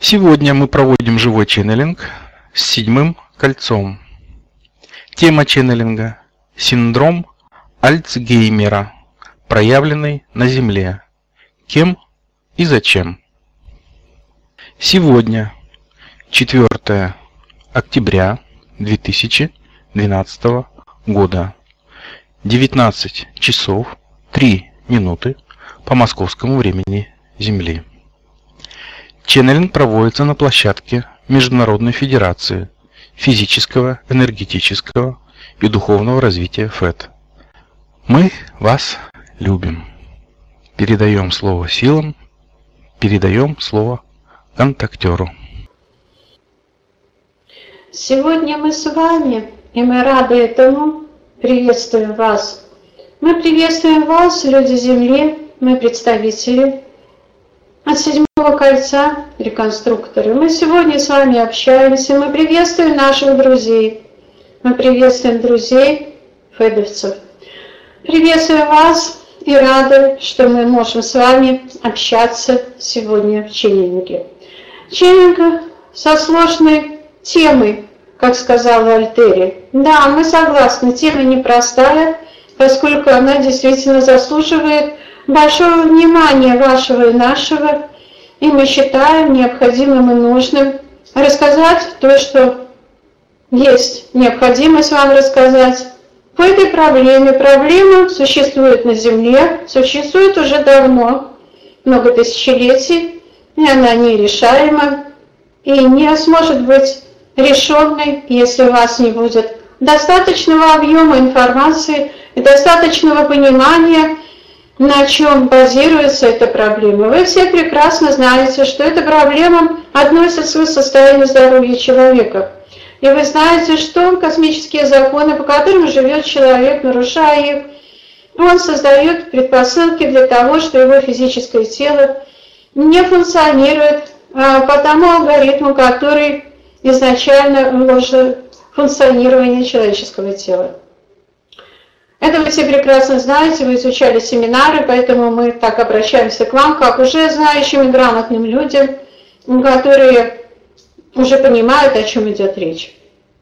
Сегодня мы проводим живой ченнелинг с седьмым кольцом. Тема ченнелинга – синдром Альцгеймера, проявленный на Земле. Кем и зачем? Сегодня, 4 октября 2012 года, 19 часов 3 минуты по московскому времени Земли. Ченнелинг проводится на площадке Международной Федерации физического, энергетического и духовного развития ФЭТ. Мы вас любим. Передаем слово силам, передаем слово контактеру. Сегодня мы с вами, и мы рады этому, приветствуем вас. Мы приветствуем вас, люди Земли, мы представители от седьмого кольца реконструкторы. Мы сегодня с вами общаемся, мы приветствуем наших друзей, мы приветствуем друзей фэдовцев. Приветствуем вас и рады, что мы можем с вами общаться сегодня в ченнелинге. Ченнелинг со сложной темой, как сказал Вольтери. Да, мы согласны, тема непростая, поскольку она действительно заслуживает большого внимания вашего и нашего, и мы считаем необходимым и нужным рассказать то, что есть необходимость вам рассказать по этой проблеме. Проблема существует на Земле, существует уже давно, много тысячелетий, и она нерешаема, и не сможет быть решенной, если у вас не будет достаточного объема информации и достаточного понимания, на чем базируется эта проблема. Вы все прекрасно знаете, что эта проблема относится к состоянию здоровья человека. И вы знаете, что космические законы, по которым живет человек, нарушая их, он создает предпосылки для того, что его физическое тело не функционирует по тому алгоритму, который изначально вложил в функционирование человеческого тела. Это вы все прекрасно знаете, вы изучали семинары, поэтому мы так обращаемся к вам, как уже знающим и грамотным людям, которые уже понимают, о чем идет речь.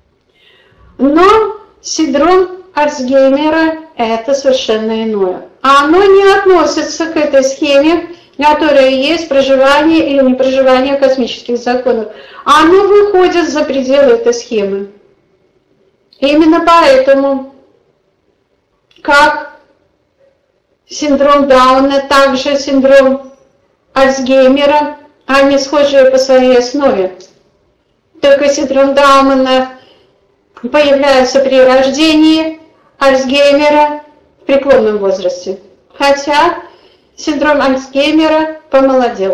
Но синдром Альцгеймера – это совершенно иное. Оно не относится к этой схеме, которая есть проживание или не проживание космических законов. Оно выходит за пределы этой схемы. Именно поэтому, как синдром Дауна, также синдром Альцгеймера, они схожие по своей основе. Только синдром Дауна появляется при рождении, Альцгеймера в преклонном возрасте. Хотя синдром Альцгеймера помолодел.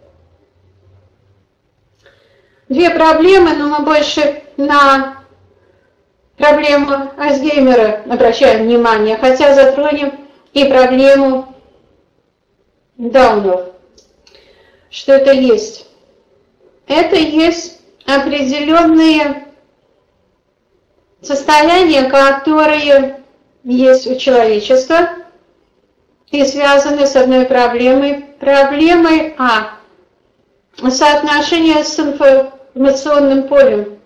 Две проблемы, но мы больше на проблему Альцгеймера обращаем внимание, хотя затронем и проблему Даунов. Что это есть? Это есть определенные состояния, которые есть у человечества и связаны с одной проблемой. Проблемой соотношения с информационным полем.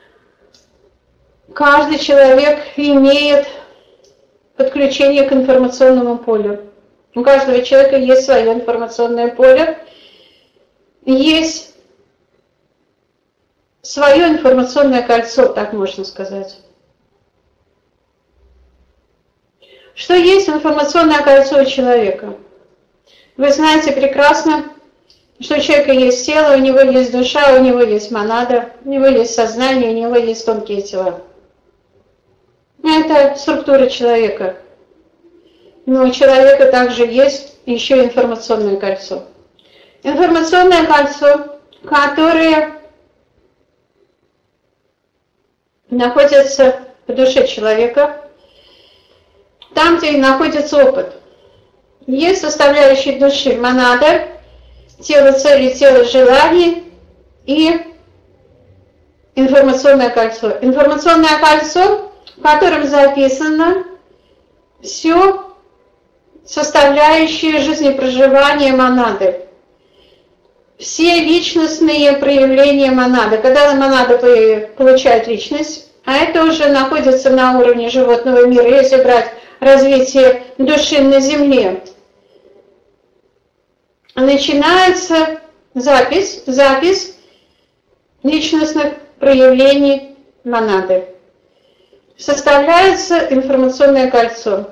Каждый человек имеет подключение к информационному полю. У каждого человека есть свое информационное поле, есть свое информационное кольцо, так можно сказать. Что есть информационное кольцо у человека? Вы знаете прекрасно, что у человека есть тело, у него есть душа, у него есть монада, у него есть сознание, у него есть тонкие тела. Это структура человека. Но у человека также есть еще информационное кольцо. Информационное кольцо, которое находится в душе человека, там, где находится опыт. Есть составляющие души монада, тело цели, тело желаний и информационное кольцо. Информационное кольцо, в котором записано все составляющие жизнепроживания монады. все личностные проявления монады. Когда монада получает личность, а это уже находится на уровне животного мира, если брать развитие души на Земле, начинается запись личностных проявлений монады. Составляется информационное кольцо.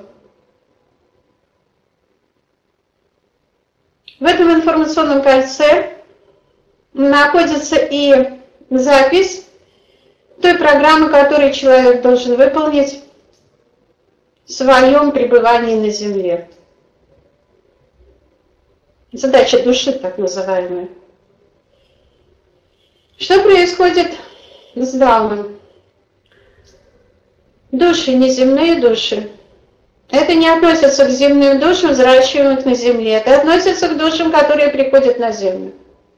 В этом информационном кольце находится и запись той программы, которую человек должен выполнить в своем пребывании на Земле. Задача души, так называемая. Что происходит с даумом? Души, неземные души. Это не относится к земным душам, взращиваемым на Земле. Это относится к душам, которые приходят на Землю.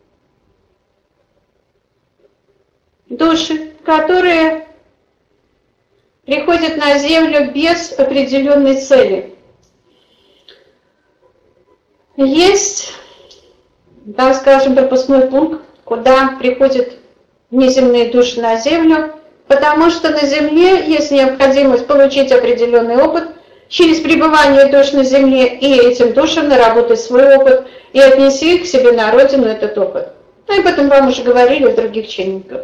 Души, которые приходят на Землю без определенной цели. Есть, так скажем, пропускной пункт, куда приходят неземные души на Землю, потому что на Земле есть необходимость получить определенный опыт, через пребывание душ на Земле и этим душам наработать свой опыт и отнести их к себе на родину этот опыт. Ну, об этом вам уже говорили в других чтениях.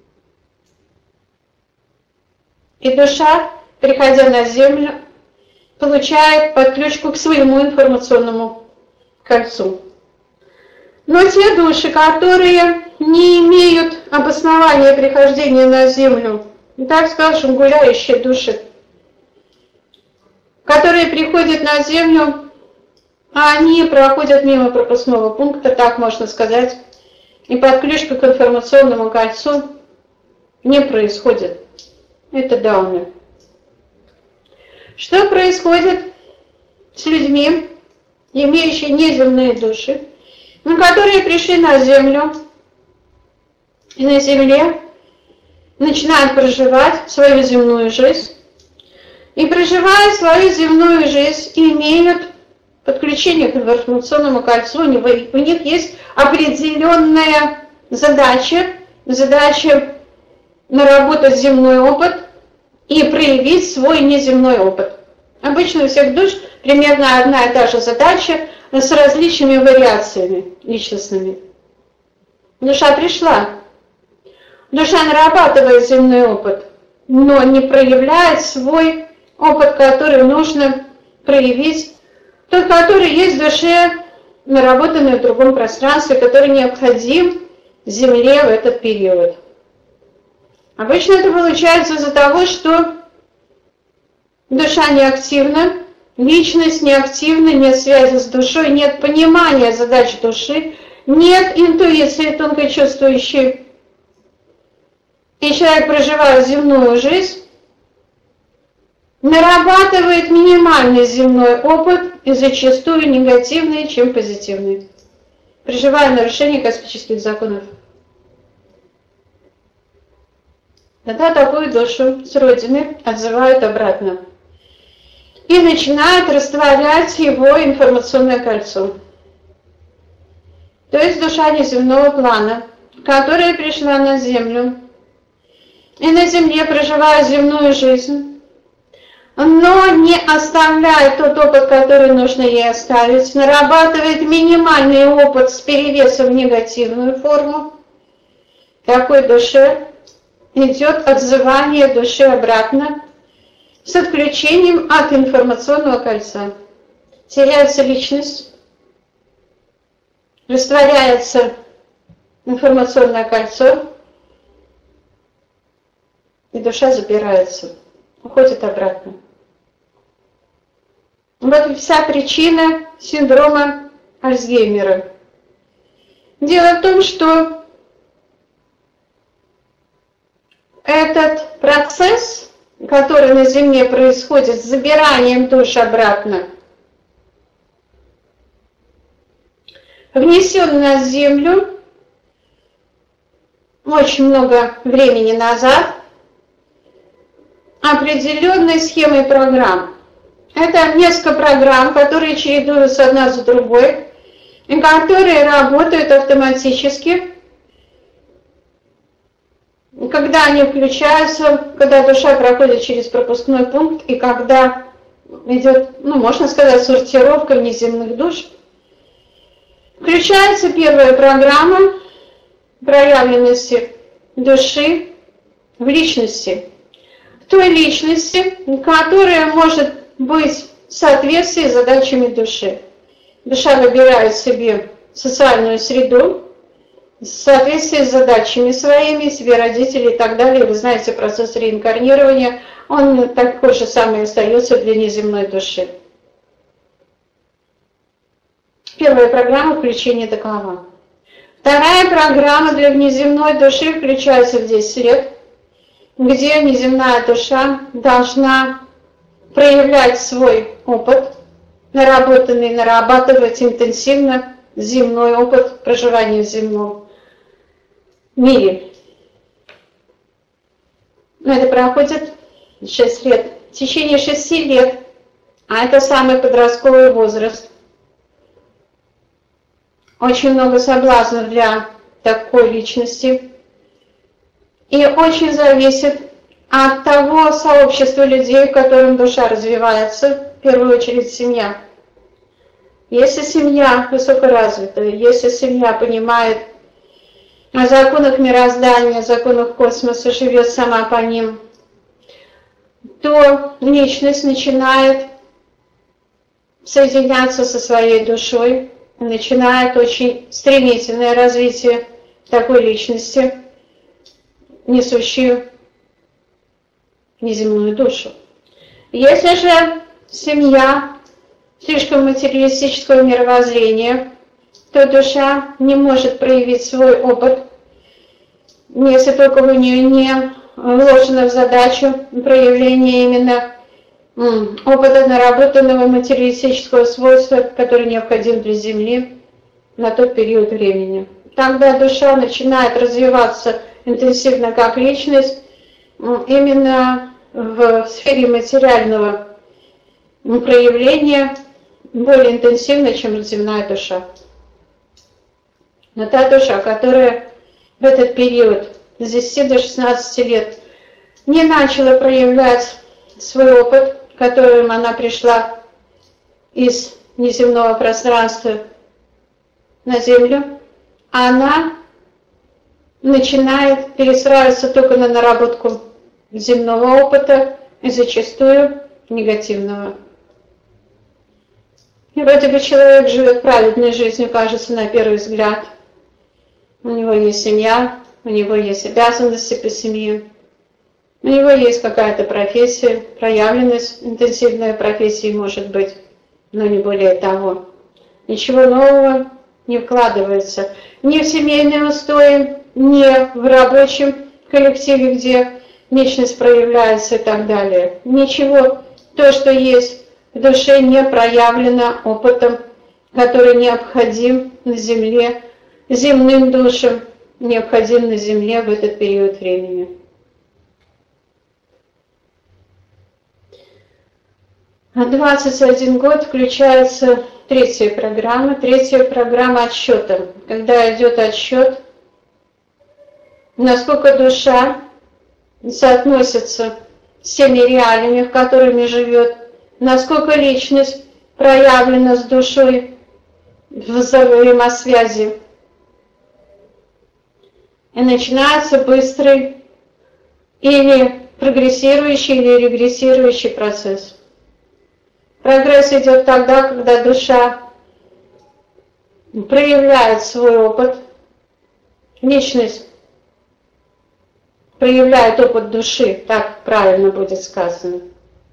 И душа, приходя на Землю, получает подключку к своему информационному кольцу. Но те души, которые не имеют обоснования прихождения на Землю, так скажем, гуляющие души, которые приходят на Землю, они проходят мимо пропускного пункта, так можно сказать, и подключка к информационному кольцу не происходит. Это дауны. Что происходит с людьми, имеющими неземные души, которые пришли на Землю и на Земле начинают проживать свою земную жизнь, и проживая свою земную жизнь, имеют подключение к информационному кольцу, у них есть определенная задача наработать земной опыт и проявить свой неземной опыт. Обычно у всех душ примерно одна и та же задача с различными вариациями личностными. Душа пришла, душа нарабатывает земной опыт, но не проявляет свой опыт, который нужно проявить, тот, который есть в душе, наработанный в другом пространстве, который необходим Земле в этот период. Обычно это получается из-за того, что душа неактивна, личность неактивна, нет связи с душой, нет понимания задач души, нет интуиции тонко чувствующей. И человек, проживая земную жизнь, нарабатывает минимальный земной опыт и зачастую негативный, чем позитивный, проживая нарушение космических законов. Тогда такую душу с Родины отзывают обратно и начинают растворять его информационное кольцо. То есть душа неземного плана, которая пришла на Землю, и на Земле проживая земную жизнь, но не оставляет тот опыт, который нужно ей оставить, нарабатывает минимальный опыт с перевесом в негативную форму, такой душе идет отзывание души обратно с отключением от информационного кольца. Теряется личность, растворяется информационное кольцо, и душа забирается, уходит обратно. Вот вся причина синдрома Альцгеймера. Дело в том, что этот процесс, который на Земле происходит с забиранием душ обратно, внесен на Землю очень много времени назад определенной схемой программ. Это несколько программ, которые чередуются одна за другой, и которые работают автоматически, когда они включаются, когда душа проходит через пропускной пункт и когда идет, можно сказать, сортировка внеземных душ. Включается первая программа проявленности души в личности. В той личности, которая может быть в соответствии с задачами души. Душа выбирает себе социальную среду, в соответствии с задачами своими, себе родителей и так далее. Вы знаете, процесс реинкарнирования, он такой же самый остается для неземной души. Первая программа включения такова. Вторая программа для внеземной души включается в 10 лет, где внеземная душа должна проявлять свой опыт, наработанный, нарабатывать интенсивно земной опыт проживания в земном мире. Это проходит 6 лет. В течение 6 лет, а это самый подростковый возраст, очень много соблазнов для такой личности. И очень зависит от того сообщества людей, в котором душа развивается, в первую очередь семья. Если семья высокоразвитая, если семья понимает о законах мироздания, о законах космоса, живет сама по ним, то личность начинает соединяться со своей душой, начинает очень стремительное развитие такой личности, несущую неземную душу. Если же семья слишком материалистического мировоззрения, то душа не может проявить свой опыт, если только у нее не вложено в задачу проявления именно опыта наработанного материалистического свойства, который необходим для Земли на тот период времени. Тогда душа начинает развиваться интенсивно как личность именно в сфере материального проявления более интенсивно, чем земная душа. Но та душа, которая в этот период с 10 до 16 лет не начала проявлять свой опыт, которым она пришла из неземного пространства на Землю, она начинает перестраиваться только на наработку земного опыта и зачастую негативного. И вроде бы человек живет праведной жизнью, кажется, на первый взгляд. У него есть семья, у него есть обязанности по семье, у него есть какая-то профессия, проявленность интенсивной профессии может быть, но не более того. Ничего нового не вкладывается ни в семейные устои, ни в рабочем коллективе, где личность проявляется и так далее. Ничего, то, что есть в душе, не проявлено опытом, который необходим на Земле, земным душам, необходим на Земле в этот период времени. А 21 год включается третья программа отсчета, когда идет отсчет, насколько душа соотносится с теми реалиями, в которыми живет, насколько личность проявлена с душой в взаимосвязи. И начинается быстрый или прогрессирующий, или регрессирующий процесс. Прогресс идет тогда, когда душа проявляет свой опыт, личность проявляет опыт души, так правильно будет сказано,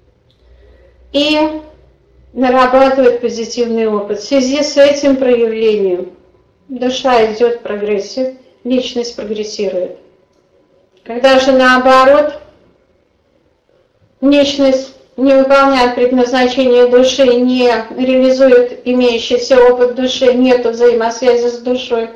и нарабатывает позитивный опыт. В связи с этим проявлением душа идет в прогрессию, личность прогрессирует. Когда же наоборот, личность не выполняет предназначение души, не реализует имеющийся опыт души, нет взаимосвязи с душой,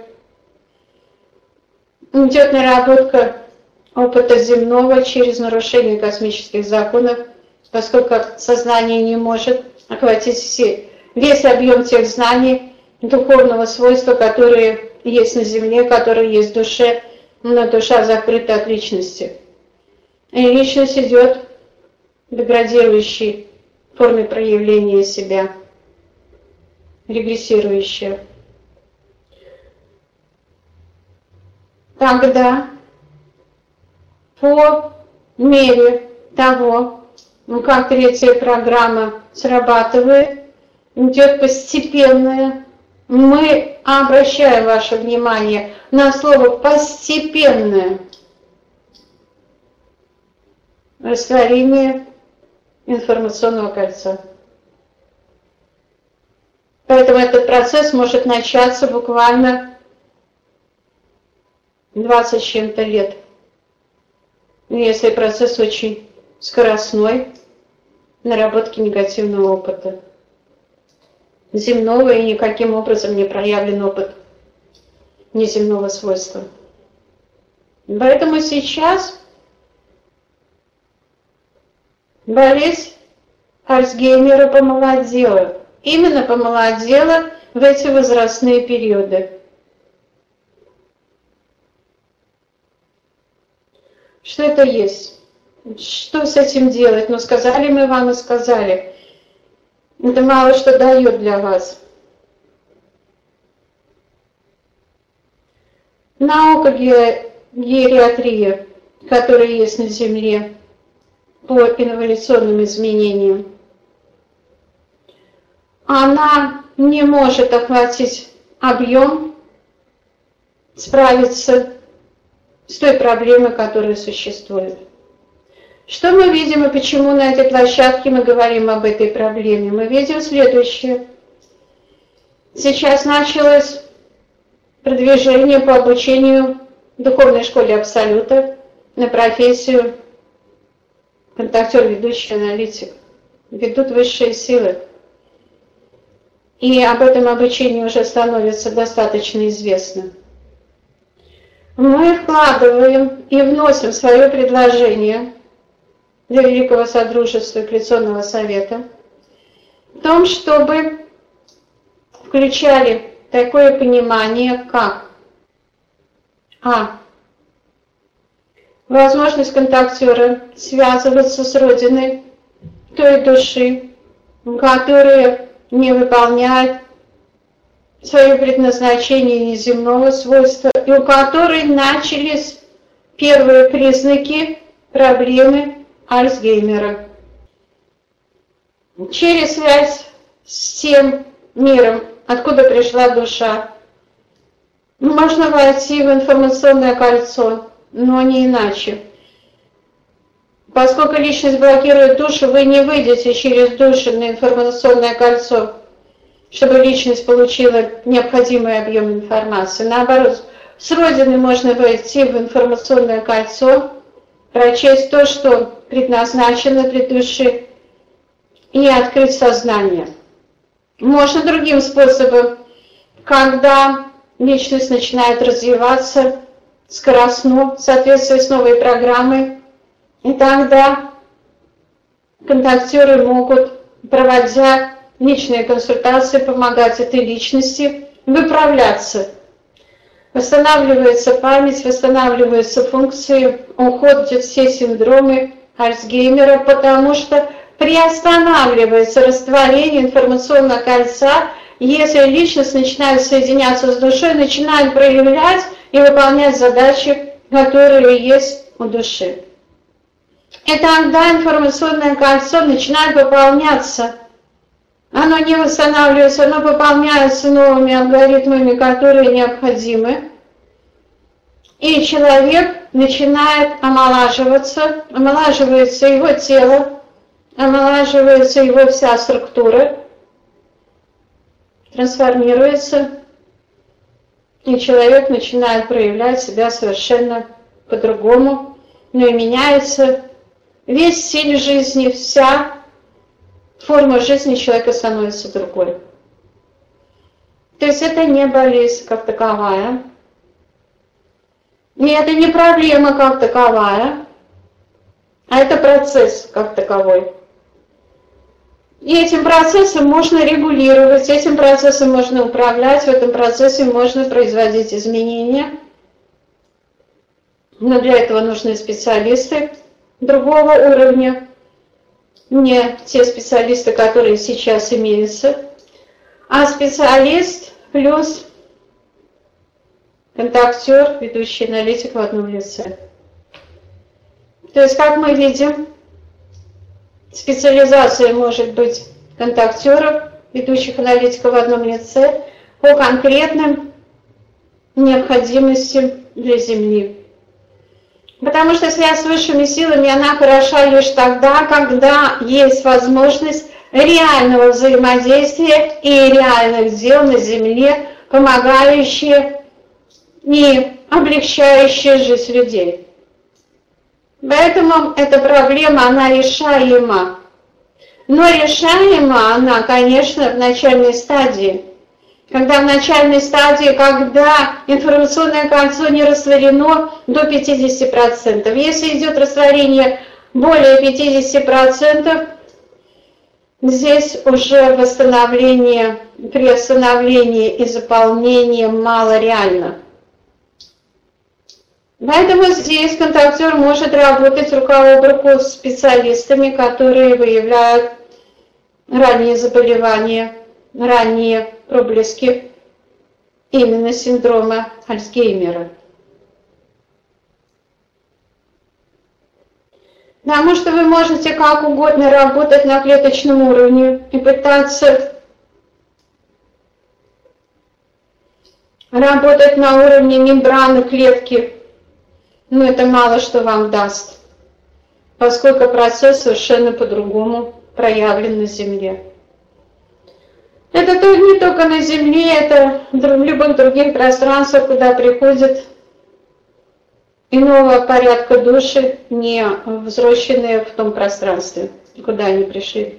идет наработка опыта земного через нарушение космических законов, поскольку сознание не может охватить весь объем тех знаний, духовного свойства, которые есть на земле, которые есть в душе, но душа закрыта от личности. И личность идет в деградирующей форме проявления себя, регрессирующая. Тогда по мере того, как третья программа срабатывает, идет постепенное. Мы обращаем ваше внимание на слово «постепенное» растворение информационного кольца. Поэтому этот процесс может начаться буквально 20 с чем-то лет. Если процесс очень скоростной, наработки негативного опыта, земного и никаким образом не проявлен опыт неземного свойства. Поэтому сейчас болезнь Альцгеймера помолодела. Именно помолодела в эти возрастные периоды. Что это есть? Что с этим делать? Ну, сказали мы вам и сказали. Это мало что дает для вас. Наука гериатрия, которая есть на Земле по инволюционным изменениям, она не может охватить объем, справиться с той проблемой, которая существует. Что мы видим и почему на этой площадке мы говорим об этой проблеме? Мы видим следующее. Сейчас началось продвижение по обучению в духовной школе Абсолюта на профессию контактер, ведущий, аналитик. Ведут высшие силы. И об этом обучении уже становится достаточно известно. Мы вкладываем и вносим свое предложение для Великого Содружества и Коалиционного Совета в том, чтобы включали такое понимание, как возможность контактера связываться с Родиной той души, которая не выполняет свое предназначение неземного свойства, и у которой начались первые признаки проблемы Альцгеймера. Через связь с тем миром, откуда пришла душа, можно войти в информационное кольцо, но не иначе. Поскольку личность блокирует душу, вы не выйдете через душу на информационное кольцо, чтобы личность получила необходимый объем информации. Наоборот, с Родины можно войти в информационное кольцо, прочесть то, что предназначено для души, и открыть сознание. Можно другим способом, когда личность начинает развиваться скоростно, в соответствии с новой программой, и тогда контактеры могут, проводя личные консультации, помогать этой личности выправляться. Восстанавливается память, восстанавливаются функции, уходят все синдромы Альцгеймера, потому что приостанавливается растворение информационного кольца, если личность начинает соединяться с душой, начинает проявлять и выполнять задачи, которые есть у души. И тогда информационное кольцо начинает выполняться. Оно не восстанавливается, оно выполняется новыми алгоритмами, которые необходимы. И человек начинает омолаживаться, омолаживается его тело, омолаживается его вся структура, трансформируется, и человек начинает проявлять себя совершенно по-другому, но и меняется весь стиль жизни, вся форма жизни человека становится другой. То есть это не болезнь как таковая, и это не проблема как таковая, а это процесс как таковой. И этим процессом можно регулировать, этим процессом можно управлять, в этом процессе можно производить изменения. Но для этого нужны специалисты другого уровня, не те специалисты, которые сейчас имеются, а специалист плюс контактер, ведущий аналитик в одном лице. То есть, как мы видим, специализация может быть контактеров, ведущих аналитиков в одном лице по конкретным необходимостям для Земли. Потому что связь с высшими силами, она хороша лишь тогда, когда есть возможность реального взаимодействия и реальных дел на Земле, помогающие и облегчающие жизнь людей. Поэтому эта проблема, она решаема. Но решаема она, конечно, в начальной стадии. Когда в начальной стадии, когда информационное кольцо не растворено до 50%. Если идет растворение более 50%, здесь уже восстановление, приостановление и заполнение мало реально. Поэтому здесь контактер может работать рука об руку с специалистами, которые выявляют ранние заболевания, ранние проблески именно синдрома Альцгеймера. Потому что вы можете как угодно работать на клеточном уровне и пытаться работать на уровне мембраны клетки, но это мало что вам даст, поскольку процесс совершенно по-другому проявлен на Земле. Это не только на Земле, это в любых других пространствах, куда приходят иного порядка души, не взросленные в том пространстве, куда они пришли.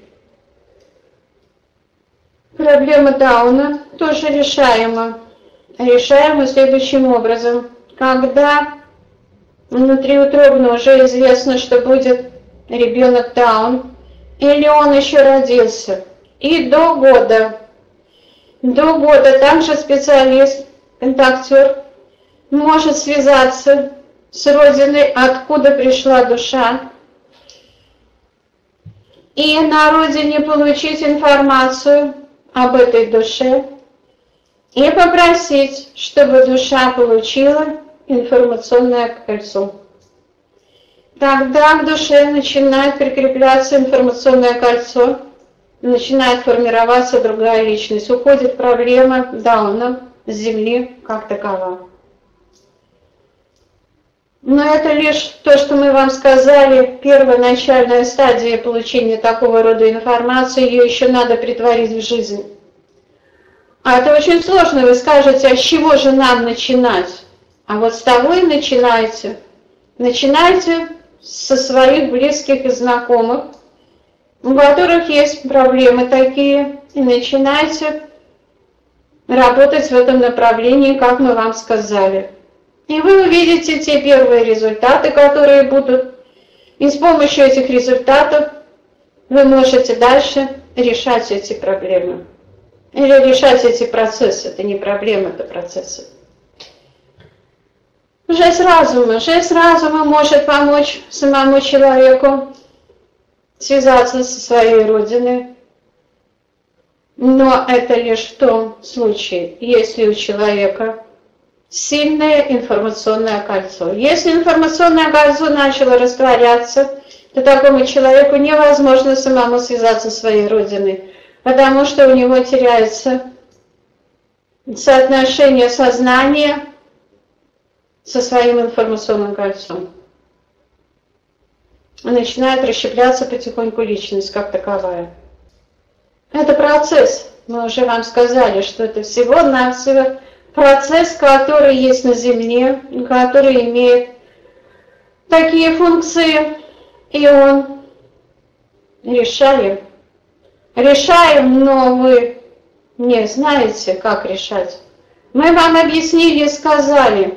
Проблема Дауна тоже решаема. Решаема следующим образом. Когда внутриутробно уже известно, что будет ребенок Даун, или он еще родился, и до года также специалист, контактер может связаться с родиной, откуда пришла душа, и на родине получить информацию об этой душе и попросить, чтобы душа получила информационное кольцо. Тогда к душе начинает прикрепляться информационное кольцо, начинает формироваться другая личность. Уходит проблема Дауна с Земли как такова. Но это лишь то, что мы вам сказали, первая начальная стадия получения такого рода информации, ее еще надо претворить в жизнь. А это очень сложно, вы скажете, а с чего же нам начинать? А вот с того и начинайте. Начинайте со своих близких и знакомых, у которых есть проблемы такие, и начинайте работать в этом направлении, как мы вам сказали. И вы увидите те первые результаты, которые будут, и с помощью этих результатов вы можете дальше решать эти проблемы. Или решать эти процессы. Это не проблемы, это процессы. Жесть разума может помочь самому человеку связаться со своей родиной. Но это лишь в том случае, если у человека сильное информационное кольцо. Если информационное кольцо начало растворяться, то такому человеку невозможно самому связаться со своей родиной, потому что у него теряется соотношение сознания со своим информационным кольцом. Начинает расщепляться потихоньку личность как таковая. Это процесс. Мы уже вам сказали, что это всего-навсего процесс, который есть на Земле, который имеет такие функции, и он решаем. Решаем, но вы не знаете, как решать. Мы вам объяснили и сказали.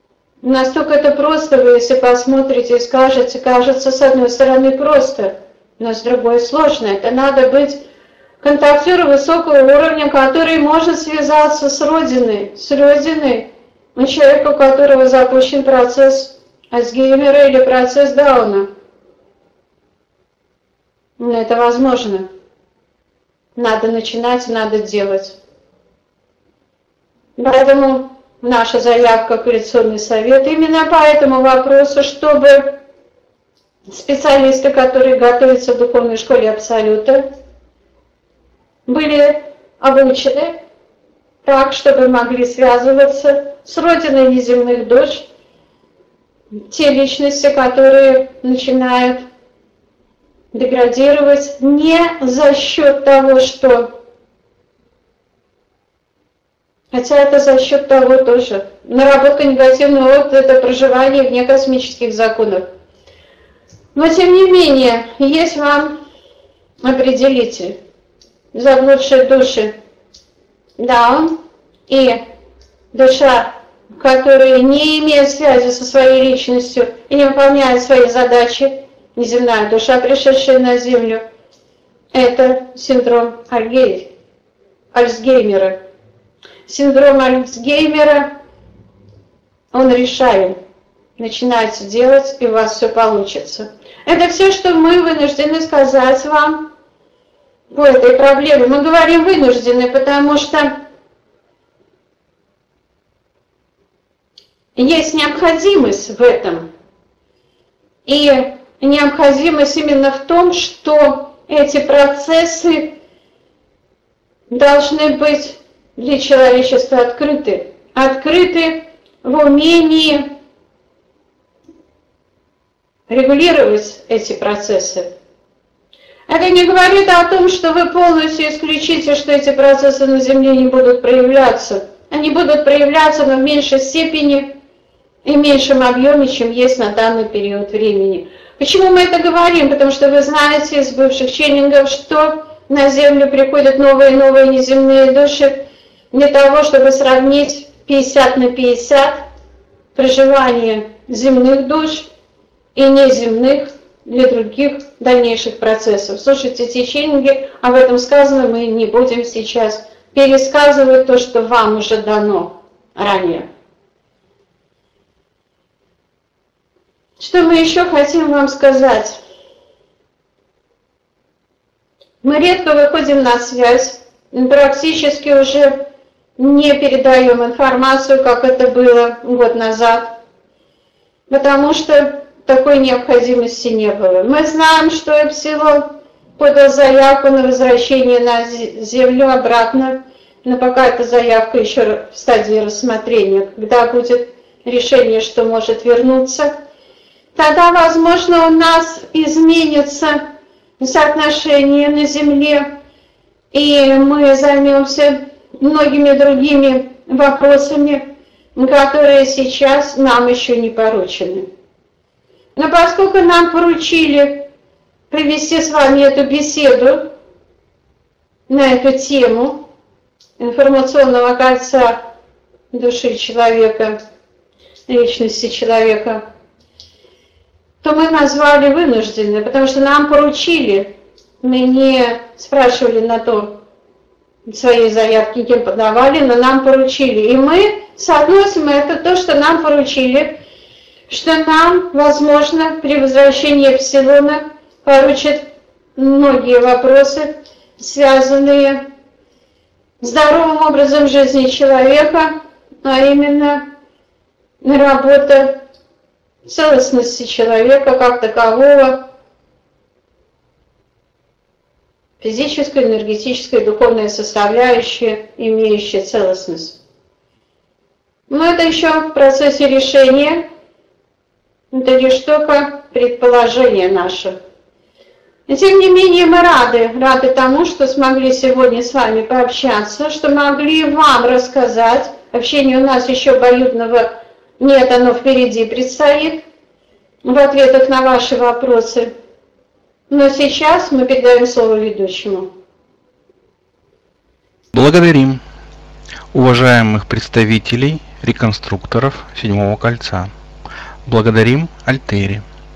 Настолько это просто, вы если посмотрите и скажете, кажется, с одной стороны просто, Но с другой сложно. Это надо быть контактер высокого уровня, который может связаться с Родиной, у человека, у которого запущен процесс Альцгеймера или процесс Дауна. Но это возможно. Надо начинать, надо делать. Поэтому наша заявка в коалиционный совет именно по этому вопросу, чтобы специалисты, которые готовятся в духовной школе Абсолюта, были обучены так, чтобы могли связываться с Родиной неземных душ, те личности, которые начинают деградировать не за счет того, что... Хотя это за счет того тоже. Наработка негативного опыта – это проживание вне космических законов. Но тем не менее, есть вам определитель. Заблудшие души Даун и душа, которая не имеет связи со своей личностью и не выполняет свои задачи, неземная душа, пришедшая на Землю, это синдром Альцгеймера. Синдром Альцгеймера, он решаем. Начинайте делать, и у вас все получится. Это все, что мы вынуждены сказать вам по этой проблеме. Мы говорим вынуждены, потому что есть необходимость в этом. И необходимость именно в том, что эти процессы должны быть для человечества открыты. Открыты в умении регулировать эти процессы. Это не говорит о том, что вы полностью исключите, что эти процессы на Земле не будут проявляться. Они будут проявляться, но в меньшей степени и меньшем объеме, чем есть на данный период времени. Почему мы это говорим? Потому что вы знаете из бывших ченнингов, что на Землю приходят новые и новые неземные души для того, чтобы сравнить 50 на 50 проживание земных душ и неземных для других дальнейших процессов. Слушайте те ченнинги, об этом сказано, мы не будем сейчас пересказывать то, что вам уже дано ранее. Что мы еще хотим вам сказать? Мы редко выходим на связь, практически уже не передаем информацию, как это было год назад, потому что такой необходимости не было. Мы знаем, что Эпсилон подал заявку на возвращение на Землю обратно, но пока эта заявка еще в стадии рассмотрения. Когда будет решение, что может вернуться, тогда, возможно, у нас изменится соотношение на Земле, и мы займемся многими другими вопросами, которые сейчас нам еще не поручены. Но поскольку нам поручили провести с вами эту беседу на эту тему информационного кольца души человека, личности человека, то мы назвали вынуждены, потому что нам поручили, мы не спрашивали на то своей заявки, кем подавали, но нам поручили. И мы соотносим это то, что нам поручили, что нам, возможно, при возвращении Эпсилона поручат многие вопросы, связанные с здоровым образом жизни человека, а именно работа целостности человека как такового, физическая, энергетическая, духовная составляющая, имеющая целостность. Но это еще в процессе решения, это лишь только предположение наше. Но тем не менее мы рады тому, что смогли сегодня с вами пообщаться, что могли вам рассказать. Общение у нас еще обоюдного нет, оно впереди предстоит, в ответах на ваши вопросы. Но сейчас мы передаем слово ведущему. Благодарим уважаемых представителей, реконструкторов седьмого кольца. Благодарим Альтери.